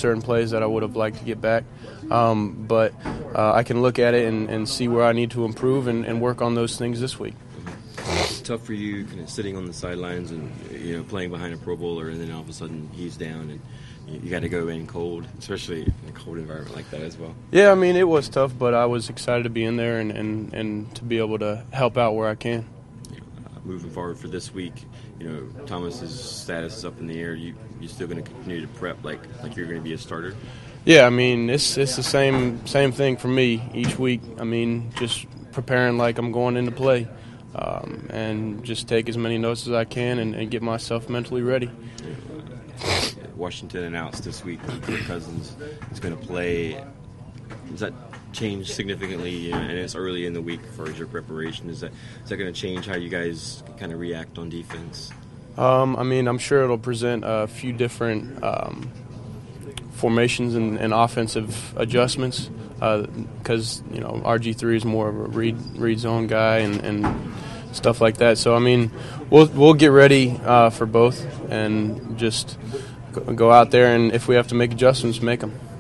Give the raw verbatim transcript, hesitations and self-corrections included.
certain plays that I would have liked to get back. Um, but uh, I can look at it and, and see where I need to improve and, and work on those things this week. It's tough for you kind of sitting on the sidelines and, you know, playing behind a Pro Bowler, and then all of a sudden he's down and you, you got to go in cold, especially in a cold environment like that as well. Yeah, I mean, it was tough, but I was excited to be in there and, and, and to be able to help out where I can. You know, uh, moving forward for this week, you know, Thomas's status is up in the air. You you still going to continue to prep like like you're going to be a starter? Yeah, I mean, it's it's the same same thing for me each week. I mean, just preparing like I'm going into play. Um, and just take as many notes as I can and, and get myself mentally ready. Uh, Washington announced this week that Kirk Cousins is going to play. Does that change significantly? You know, and it's early in the week for your preparation. Is that is that going to change how you guys kind of react on defense? Um, I mean, I'm sure it'll present a few different um, formations and, and offensive adjustments. Because uh, you know R G three is more of a read read zone guy and, and stuff like that. So I mean, we'll we'll get ready uh, for both and just go out there, and if we have to make adjustments, make them.